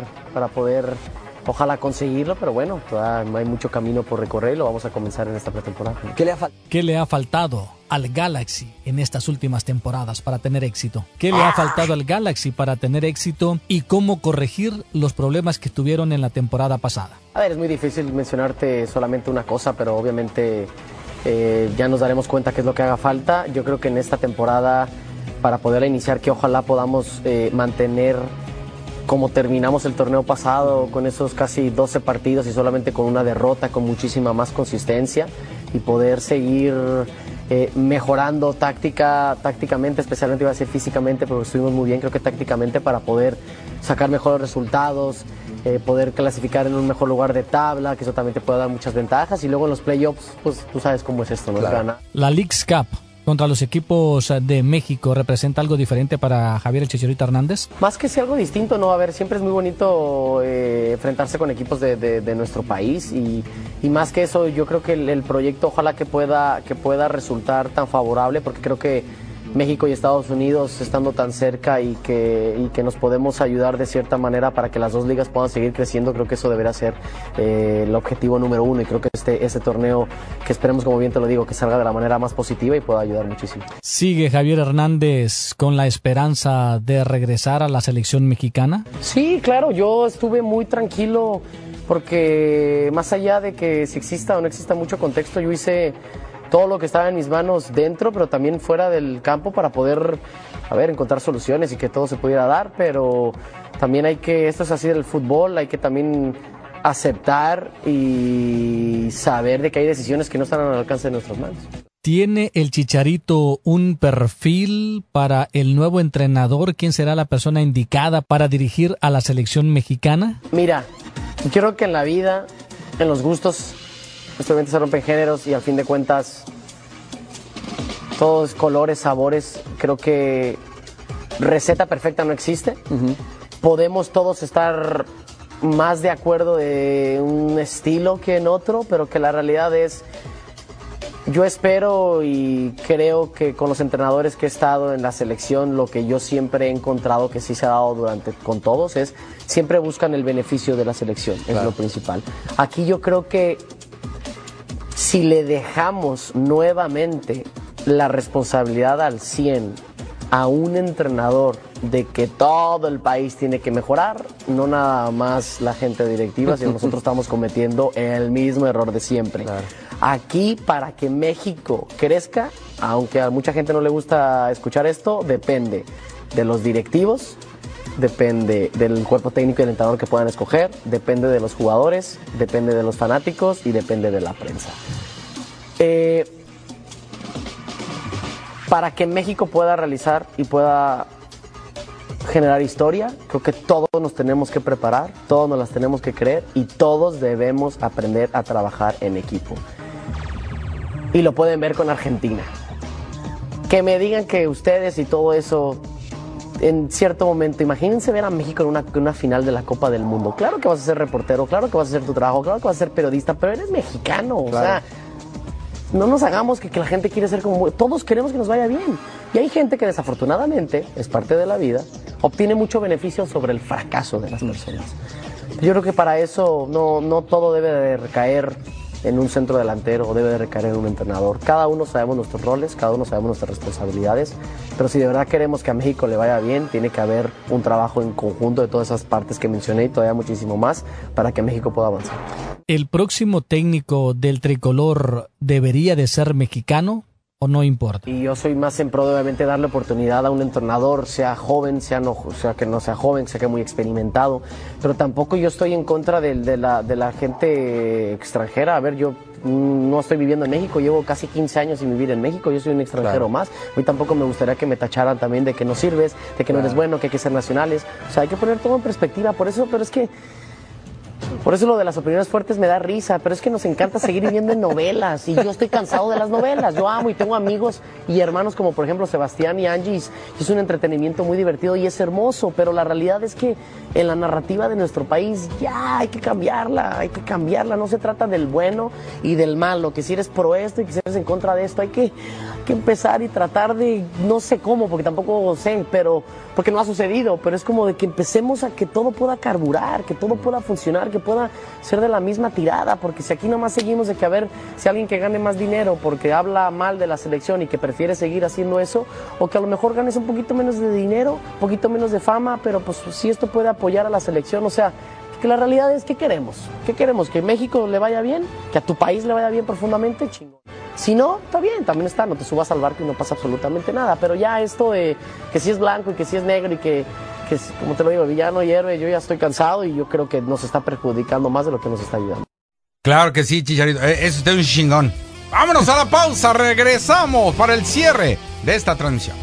ojalá conseguirlo, pero bueno, todavía hay mucho camino por recorrer y lo vamos a comenzar en esta pretemporada. ¿Qué le ha faltado al Galaxy en estas últimas temporadas para tener éxito? ¿Qué le ha faltado al Galaxy para tener éxito y cómo corregir los problemas que tuvieron en la temporada pasada? A ver, es muy difícil mencionarte solamente una cosa, pero obviamente ya nos daremos cuenta qué es lo que haga falta. Yo creo que en esta temporada, para poderla iniciar, que ojalá podamos mantener como terminamos el torneo pasado, con esos casi 12 partidos y solamente con una derrota, con muchísima más consistencia, y poder seguir mejorando tácticamente, especialmente iba a decir físicamente, porque estuvimos muy bien, creo que tácticamente, para poder sacar mejores resultados, poder clasificar en un mejor lugar de tabla, que eso también te puede dar muchas ventajas, y luego en los playoffs, pues tú sabes cómo es esto, ¿no? Claro. Es ganar. La Leagues Cup contra los equipos de México representa algo diferente para Javier el Chicharito Hernández. Más que sea algo distinto, ¿no? A ver, siempre es muy bonito enfrentarse con equipos de nuestro país, y más que eso, yo creo que el proyecto ojalá que pueda resultar tan favorable, porque creo que México y Estados Unidos, estando tan cerca y que nos podemos ayudar de cierta manera para que las dos ligas puedan seguir creciendo, creo que eso debería ser el objetivo número uno, y creo que este torneo, que esperemos, como bien te lo digo, que salga de la manera más positiva y pueda ayudar muchísimo. ¿Sigue Javier Hernández con la esperanza de regresar a la selección mexicana? Sí, claro, yo estuve muy tranquilo, porque más allá de que si exista o no exista mucho contexto, yo hice todo lo que estaba en mis manos dentro, pero también fuera del campo, para poder, encontrar soluciones y que todo se pudiera dar. Pero también esto es así del fútbol, hay que también aceptar y saber de que hay decisiones que no están al alcance de nuestras manos. ¿Tiene el Chicharito un perfil para el nuevo entrenador? ¿Quién será la persona indicada para dirigir a la selección mexicana? Mira, yo creo que en la vida, en los gustos, obviamente se rompen géneros, y al fin de cuentas todos colores, sabores. Creo que receta perfecta no existe. Podemos todos estar más de acuerdo de un estilo que en otro, pero que la realidad es, yo espero y creo que con los entrenadores que he estado en la selección, lo que yo siempre he encontrado que sí se ha dado con todos, es siempre buscan el beneficio de la selección. Claro. Es lo principal. Aquí yo creo que si le dejamos nuevamente la responsabilidad al 100 a un entrenador de que todo el país tiene que mejorar, no nada más la gente directiva, sino nosotros estamos cometiendo el mismo error de siempre. Claro. Aquí, para que México crezca, aunque a mucha gente no le gusta escuchar esto, depende de los directivos, depende del cuerpo técnico y el entrenador que puedan escoger, depende de los jugadores, depende de los fanáticos y depende de la prensa. Para que México pueda realizar y pueda generar historia, creo que todos nos tenemos que preparar, todos nos las tenemos que creer, y todos debemos aprender a trabajar en equipo. Y lo pueden ver con Argentina. Que me digan que ustedes y todo eso, en cierto momento, imagínense ver a México en una final de la Copa del Mundo. Claro que vas a ser reportero, claro que vas a hacer tu trabajo, claro que vas a ser periodista, pero eres mexicano. Claro. O sea, no nos hagamos que la gente quiere ser como... Todos queremos que nos vaya bien. Y hay gente que desafortunadamente, es parte de la vida, obtiene mucho beneficio sobre el fracaso de las personas. Yo creo que para eso no todo debe de recaer en un centro delantero, o debe de recaer en un entrenador. Cada uno sabemos nuestros roles, cada uno sabemos nuestras responsabilidades, pero si de verdad queremos que a México le vaya bien, tiene que haber un trabajo en conjunto de todas esas partes que mencioné y todavía muchísimo más para que México pueda avanzar. ¿El próximo técnico del tricolor debería de ser mexicano o no importa? Y yo soy más en pro de, obviamente, darle oportunidad a un entrenador, sea joven, sea que no sea joven, sea que muy experimentado, pero tampoco yo estoy en contra de la gente extranjera. A ver, yo no estoy viviendo en México, llevo casi 15 años sin vivir en México, yo soy un extranjero más. A mí tampoco me gustaría que me tacharan también de que no sirves, de que no eres bueno, que hay que ser nacionales. O sea, hay que poner todo en perspectiva, por eso, pero es que Por eso lo de las opiniones fuertes me da risa, pero es que nos encanta seguir viviendo en novelas y yo estoy cansado de las novelas. Yo amo y tengo amigos y hermanos como por ejemplo Sebastián y Angie. Es un entretenimiento muy divertido y es hermoso, pero la realidad es que en la narrativa de nuestro país ya hay que cambiarla. No se trata del bueno y del malo, que si eres pro esto y que si eres en contra de esto, hay que empezar y tratar de, no sé cómo, porque tampoco sé, pero porque no ha sucedido, pero es como de que empecemos a que todo pueda carburar, que todo pueda funcionar, que pueda ser de la misma tirada, porque si aquí nomás seguimos de que a ver si alguien que gane más dinero porque habla mal de la selección y que prefiere seguir haciendo eso, o que a lo mejor ganes un poquito menos de dinero, un poquito menos de fama, pero pues si esto puede apoyar a la selección, o sea, que la realidad es, ¿qué queremos? ¿Qué queremos? ¿Que México le vaya bien? ¿Que a tu país le vaya bien profundamente? Chingón. Si no, está bien, también está, no te subas al barco y no pasa absolutamente nada, pero ya esto de que si es blanco y que si es negro y que como te lo digo, villano y héroe, yo ya estoy cansado y yo creo que nos está perjudicando más de lo que nos está ayudando. Claro que sí, Chicharito, es usted un chingón. Vámonos a la pausa, regresamos para el cierre de esta transmisión.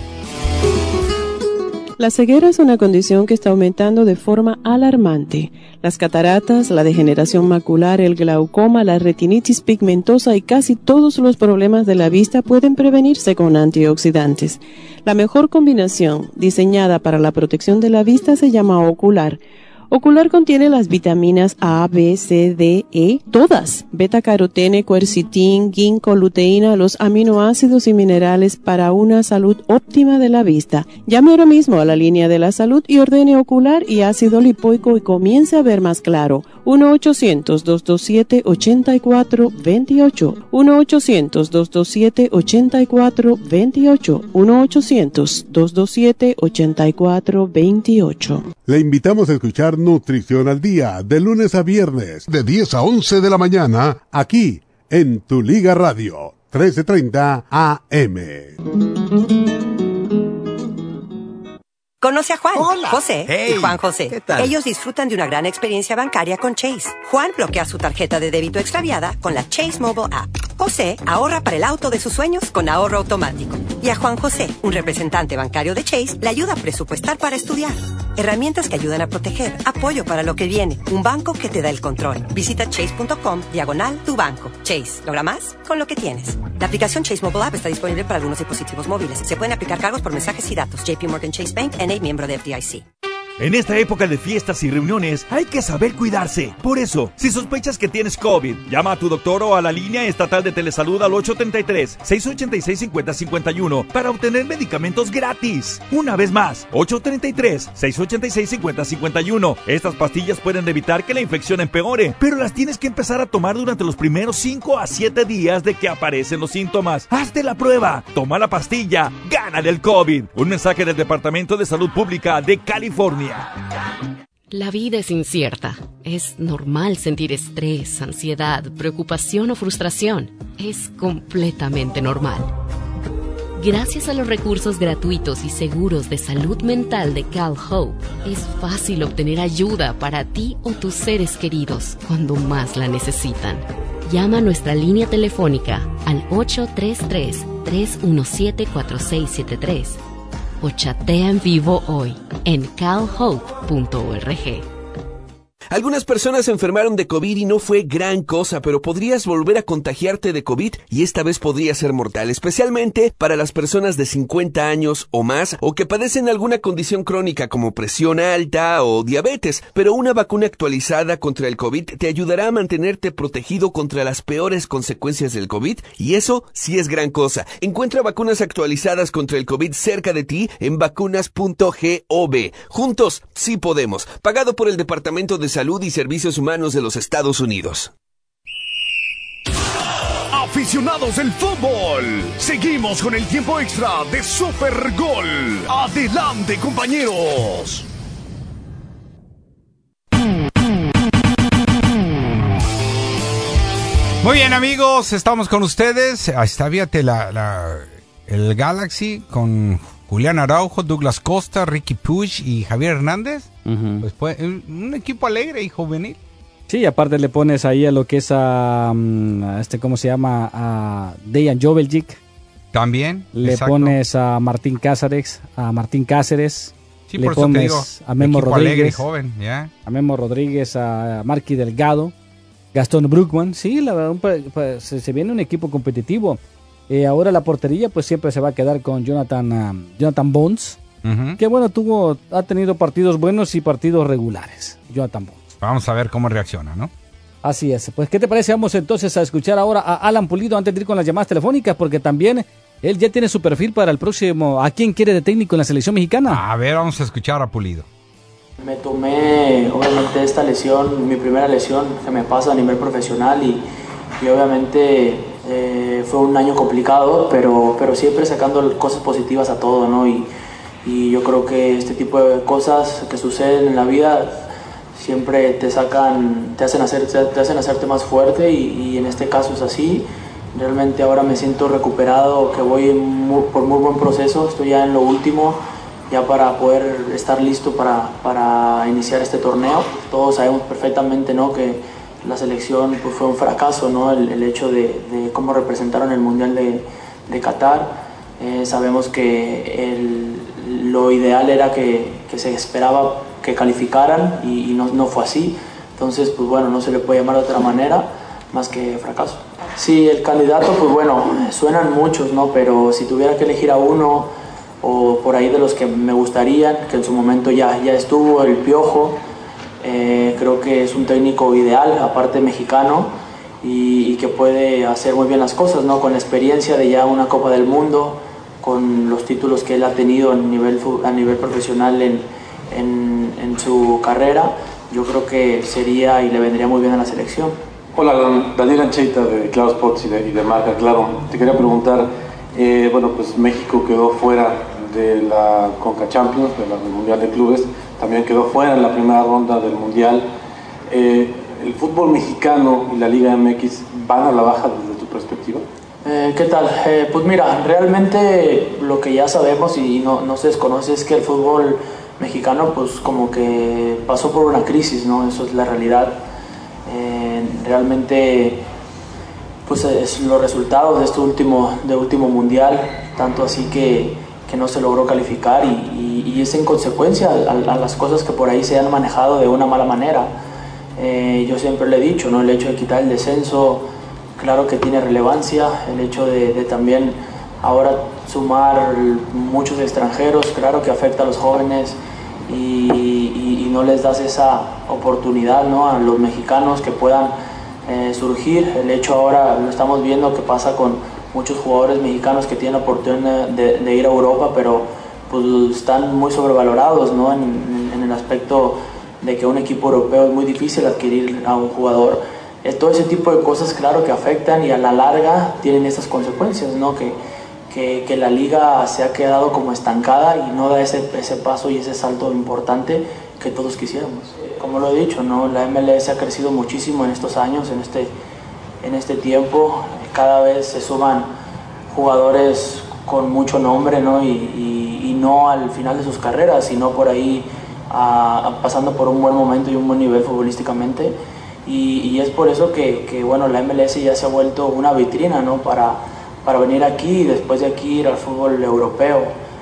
La ceguera es una condición que está aumentando de forma alarmante. Las cataratas, la degeneración macular, el glaucoma, la retinitis pigmentosa y casi todos los problemas de la vista pueden prevenirse con antioxidantes. La mejor combinación diseñada para la protección de la vista se llama Ocular. Ocular contiene las vitaminas A, B, C, D, E, todas, beta-carotene, quercitín, ginkgo, luteína, los aminoácidos y minerales para una salud óptima de la vista. Llame ahora mismo a la línea de la salud y ordene Ocular y ácido lipoico y comience a ver más claro. 1-800-227-8428. 1-800-227-8428. 1-800-227-8428. Le invitamos a escuchar Nutrición al Día, de lunes a viernes, de 10 a 11 de la mañana, aquí, en Tu Liga Radio, 1330 AM. Conoce a Juan, Hola. José Hey. y Juan José. ¿Qué tal? Ellos disfrutan de una gran experiencia bancaria con Chase. Juan bloquea su tarjeta de débito extraviada con la Chase Mobile App. José ahorra para el auto de sus sueños con ahorro automático. Y a Juan José, un representante bancario de Chase, le ayuda a presupuestar para estudiar. Herramientas que ayudan a proteger, apoyo para lo que viene, un banco que te da el control. Visita chase.com/tu banco. Chase, logra más con lo que tienes. La aplicación Chase Mobile App está disponible para algunos dispositivos móviles. Se pueden aplicar cargos por mensajes y datos. JP Morgan Chase Bank, N.A., miembro de FDIC. En esta época de fiestas y reuniones hay que saber cuidarse. Por eso, si sospechas que tienes COVID, llama a tu doctor o a la línea estatal de telesalud al 833-686-5051 para obtener medicamentos gratis. Una vez más, 833-686-5051. Estas pastillas pueden evitar que la infección empeore, pero las tienes que empezar a tomar durante los primeros 5 a 7 días de que aparecen los síntomas. Hazte la prueba, toma la pastilla, gana del COVID. Un mensaje del Departamento de Salud Pública de California. La vida es incierta. Es normal sentir estrés, ansiedad, preocupación o frustración. Es completamente normal. Gracias a los recursos gratuitos y seguros de salud mental de CalHope, es fácil obtener ayuda para ti o tus seres queridos cuando más la necesitan. Llama a nuestra línea telefónica al 833-317-4673 o chatea en vivo hoy en calhope.org. Algunas personas se enfermaron de COVID y no fue gran cosa, pero podrías volver a contagiarte de COVID y esta vez podría ser mortal, especialmente para las personas de 50 años o más o que padecen alguna condición crónica como presión alta o diabetes. Pero una vacuna actualizada contra el COVID te ayudará a mantenerte protegido contra las peores consecuencias del COVID y eso sí es gran cosa. Encuentra vacunas actualizadas contra el COVID cerca de ti en vacunas.gov. Juntos sí podemos. Pagado por el Departamento de Salud y Servicios Humanos de los Estados Unidos. Aficionados del fútbol, seguimos con el tiempo extra de Super Gol. Adelante, compañeros. Muy bien, amigos, estamos con ustedes. Ahí está, fíjate, el Galaxy con Julián Araujo, Douglas Costa, Ricky Puig y Javier Hernández. Pues fue un equipo alegre y juvenil. Sí, aparte le pones ahí a lo que es a ¿cómo se llama? A Dejan Joveljic. También. Le exacto. pones a Martín Cáceres. Sí, le por eso te digo, pones a Memo equipo alegre y Rodríguez, joven, ¿ya? a Memo Rodríguez, a Marky Delgado, Gastón Brookman, sí, la verdad, pues, se viene un equipo competitivo. Ahora la portería pues siempre se va a quedar con Jonathan Bonds, que bueno, ha tenido partidos buenos y partidos regulares, Jonathan Bonds. Vamos a ver cómo reacciona, ¿no? Así es, pues ¿qué te parece? Vamos entonces a escuchar ahora a Alan Pulido antes de ir con las llamadas telefónicas, porque también él ya tiene su perfil para el próximo ¿a quién quiere de técnico en la selección mexicana? A ver, vamos a escuchar a Pulido. Me tomé obviamente esta lesión, mi primera lesión que me pasa a nivel profesional y obviamente fue un año complicado, pero siempre sacando cosas positivas a todo, ¿no? Y yo creo que este tipo de cosas que suceden en la vida siempre te hacen hacerte más fuerte y en este caso es así. Realmente ahora me siento recuperado, que voy por muy buen proceso, estoy ya en lo último, ya para poder estar listo para iniciar este torneo. Todos sabemos perfectamente, ¿no?, que la selección pues, fue un fracaso, ¿no? El hecho de cómo representaron el Mundial de Qatar. Sabemos que lo ideal era que se esperaba que calificaran y no fue así. Entonces, pues bueno, no se le puede llamar de otra manera más que fracaso. Sí, el candidato, pues bueno, suenan muchos, ¿no? Pero si tuviera que elegir a uno o por ahí de los que me gustarían, que en su momento ya estuvo, el Piojo, creo que es un técnico ideal, aparte mexicano, y que puede hacer muy bien las cosas, ¿no? Con la experiencia de ya una Copa del Mundo, con los títulos que él ha tenido a nivel profesional en su carrera, yo creo que sería y le vendría muy bien a la selección. Hola, Daniel Ancheita de Claro Sports y de Marca Claro. Te quería preguntar, bueno, pues México quedó fuera de la Conca Champions, del Mundial de Clubes, también quedó fuera en la primera ronda del Mundial. ¿El fútbol mexicano y la Liga MX van a la baja desde tu perspectiva? ¿Qué tal? Pues mira, realmente lo que ya sabemos y no se desconoce es que el fútbol mexicano pues como que pasó por una crisis, ¿no? Eso es la realidad. Realmente pues es los resultados de este último mundial, tanto así que no se logró calificar y es en consecuencia a las cosas que por ahí se han manejado de una mala manera. Yo siempre le he dicho, ¿no? El hecho de quitar el descenso, claro que tiene relevancia, el hecho de también ahora sumar muchos extranjeros, claro que afecta a los jóvenes y no les das esa oportunidad, ¿no?, a los mexicanos que puedan surgir. El hecho ahora lo estamos viendo que pasa con muchos jugadores mexicanos que tienen la oportunidad de ir a Europa, pero pues están muy sobrevalorados, ¿no?, en el aspecto de que un equipo europeo es muy difícil adquirir a un jugador. Todo ese tipo de cosas, claro que afectan y a la larga tienen esas consecuencias, ¿no?, que la liga se ha quedado como estancada y no da ese paso y ese salto importante que todos quisiéramos. Como lo he dicho, ¿no?, la MLS ha crecido muchísimo en estos años, en este tiempo. Cada vez se suman jugadores con mucho nombre, ¿no?, y no al final de sus carreras, sino por ahí pasando por un buen momento y un buen nivel futbolísticamente. Y es por eso que bueno, la MLS ya se ha vuelto una vitrina, ¿no?, para venir aquí y después de aquí ir al fútbol europeo.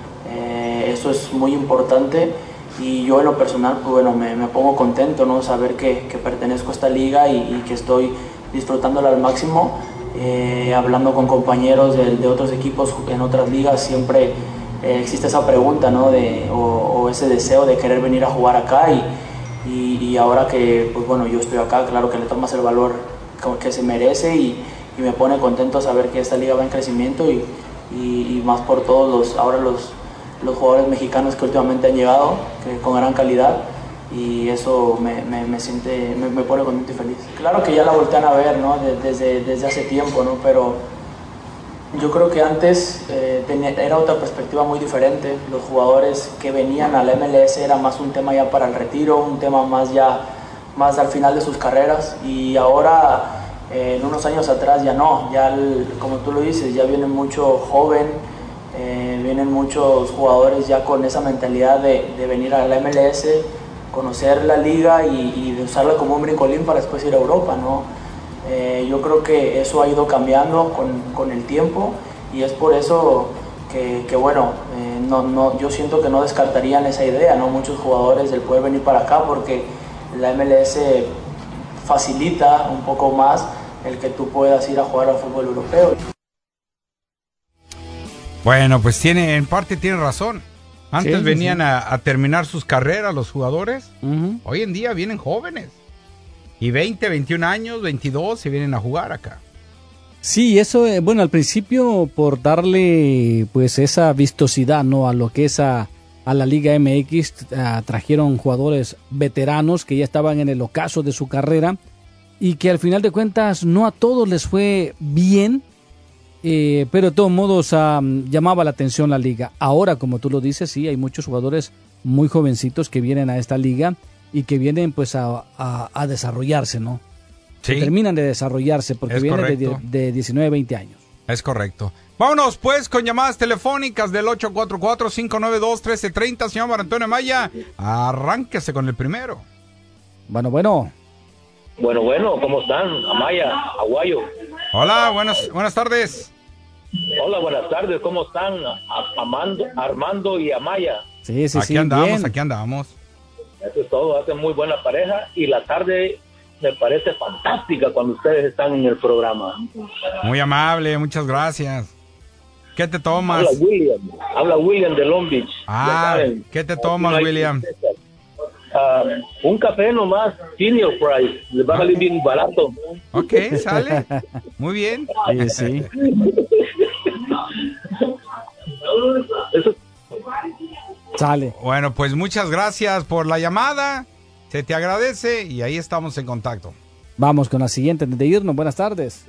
Eso es muy importante y yo en lo personal, pues bueno, me pongo contento, ¿no?, saber que pertenezco a esta liga y que estoy disfrutándola al máximo. Hablando con compañeros de otros equipos en otras ligas, siempre existe esa pregunta, ¿no?, o ese deseo de querer venir a jugar acá y ahora que pues bueno, yo estoy acá, claro que le tomas el valor que se merece y me pone contento saber que esta liga va en crecimiento y más por todos los jugadores mexicanos que últimamente han llegado con gran calidad, y eso me pone contento y feliz. Claro que ya la voltean a ver, ¿no?, desde hace tiempo, ¿no?, pero yo creo que antes era otra perspectiva muy diferente. Los jugadores que venían a la MLS era más un tema ya para el retiro, un tema más al final de sus carreras, y ahora en unos años atrás ya no, como tú lo dices, ya viene mucho joven, vienen muchos jugadores ya con esa mentalidad de venir a la MLS, conocer la liga y de usarla como un brincolín para después ir a Europa, ¿no? Yo creo que eso ha ido cambiando con el tiempo y es por eso que bueno, yo siento que no descartarían esa idea, ¿no? Muchos jugadores del poder venir para acá porque la MLS facilita un poco más el que tú puedas ir a jugar al fútbol europeo. Bueno, pues en parte tiene razón. Antes venían sí. A terminar sus carreras los jugadores. Uh-huh. Hoy en día vienen jóvenes. Y 20, 21 años, 22 se vienen a jugar acá. Sí, eso, bueno, al principio por darle pues esa vistosidad, ¿no? A lo que es a la Liga MX, trajeron jugadores veteranos que ya estaban en el ocaso de su carrera y que al final de cuentas no a todos les fue bien. Pero de todos modos llamaba la atención la liga. Ahora, como tú lo dices, sí, hay muchos jugadores muy jovencitos que vienen a esta liga y que vienen pues a desarrollarse, ¿no? Sí. Que terminan de desarrollarse porque Es vienen correcto. de 19, 20 años. Es correcto. Vámonos pues con llamadas telefónicas del 844-592-1330. Señor Marco Antonio Amaya, arránquese con el primero. Bueno. Bueno, ¿cómo están? Amaya, Aguayo. Hola, buenas tardes. Hola, buenas tardes, ¿cómo están? Armando y Amaya. Sí, aquí andamos. Eso es todo, hacen muy buena pareja y la tarde me parece fantástica cuando ustedes están en el programa. Muy amable, muchas gracias. ¿Qué te tomas? Habla William de Long Beach. ¿Qué te tomas, William? Un café nomás, senior price, les va a salir bien barato. Ok, sale. Muy bien. Sí. Sale. Bueno, pues muchas gracias por la llamada. Se te agradece y ahí estamos en contacto. Vamos con la siguiente antes de irnos. Buenas tardes.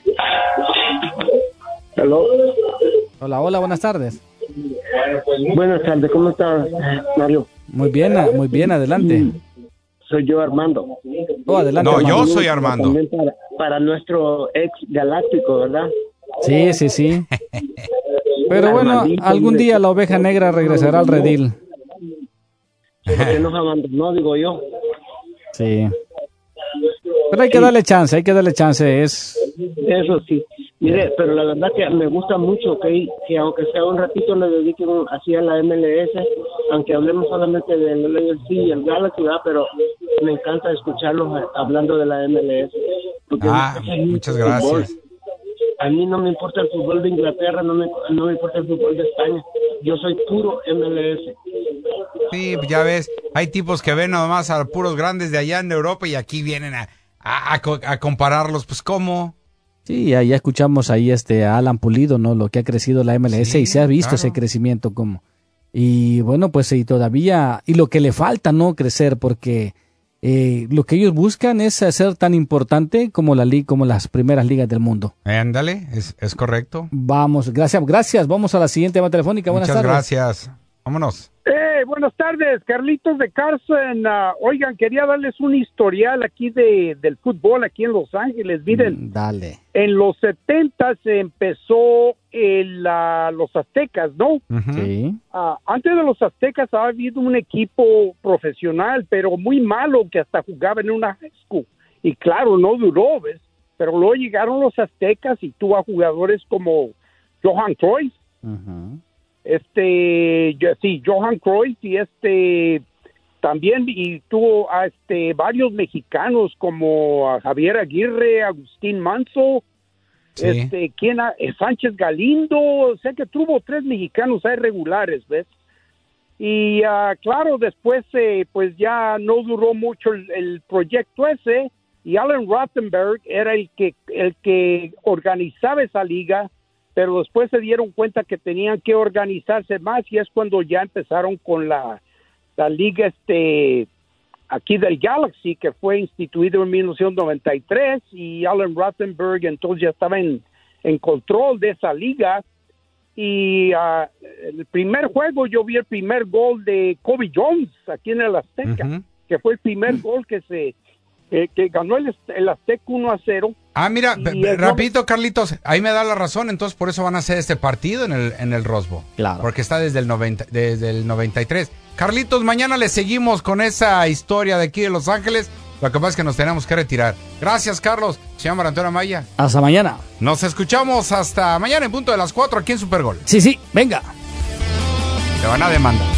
Hello. Hola, buenas tardes. Buenas tardes, ¿cómo estás, Mario? Muy bien, adelante. Soy yo, Armando. Adelante. No, Armando. yo soy Armando. También para nuestro ex galáctico, ¿verdad? Sí. Pero bueno, algún día la oveja negra regresará al redil. Porque nos abandonó, digo yo. Sí. Pero hay que darle chance, Eso sí. Mire, pero la verdad que me gusta mucho que aunque sea un ratito le dediquen así a la MLS, aunque hablemos solamente del LFC y el Galaxy, ¿verdad? Pero me encanta escucharlos hablando de la MLS. Muchas gracias. A mí no me importa el fútbol de Inglaterra, no me importa el fútbol de España. Yo soy puro MLS. Sí, ya ves, hay tipos que ven nomás a puros grandes de allá en Europa y aquí vienen a compararlos, pues ¿cómo? Sí, ya escuchamos ahí a Alan Pulido, ¿no? Lo que ha crecido la MLS, sí, y se ha visto ese crecimiento como. Y bueno, pues y todavía, y lo que le falta, ¿no? Crecer, porque lo que ellos buscan es ser tan importante como como las primeras ligas del mundo. Ándale, es correcto. Vamos, gracias. Vamos a la siguiente llamada telefónica. Buenas tardes. Muchas gracias. Vámonos. Buenas tardes, Carlitos de Carson. Oigan, quería darles un historial aquí del fútbol aquí en Los Ángeles. Miren, dale. En los 70 se empezó los Aztecas, ¿no? Sí. Antes de los Aztecas había habido un equipo profesional, pero muy malo, que hasta jugaba en una high school. Y claro, no duró, ¿ves? Pero luego llegaron los Aztecas y tuvo a jugadores como Johan Cruyff. Uh-huh. Johan Cruyff y también, y tuvo a varios mexicanos como a Javier Aguirre, Agustín Manso, sí. Sánchez Galindo, o sea que tuvo 3 mexicanos ahí regulares, ¿ves? Y claro, después pues ya no duró mucho el proyecto ese, y Alan Rothenberg era el que organizaba esa liga, pero después se dieron cuenta que tenían que organizarse más, y es cuando ya empezaron con la liga aquí del Galaxy, que fue instituido en 1993, y Alan Rothenberg entonces ya estaba en control de esa liga. Y el primer juego, yo vi el primer gol de Kobe Jones aquí en el Azteca, uh-huh. que fue el primer gol que ganó el Azteca 1-0. Mira, rapidito, Carlitos, ahí me da la razón, entonces por eso van a hacer este partido en el Rose Bowl. Claro. Porque está desde el 93. Carlitos, mañana le seguimos con esa historia de aquí de Los Ángeles, Lo que pasa es que nos tenemos que retirar. Gracias, Carlos. Señor Marantón Amaya. Hasta mañana. Nos escuchamos hasta mañana en punto de las 4 aquí en Supergol. Sí, venga. Te van a demandar.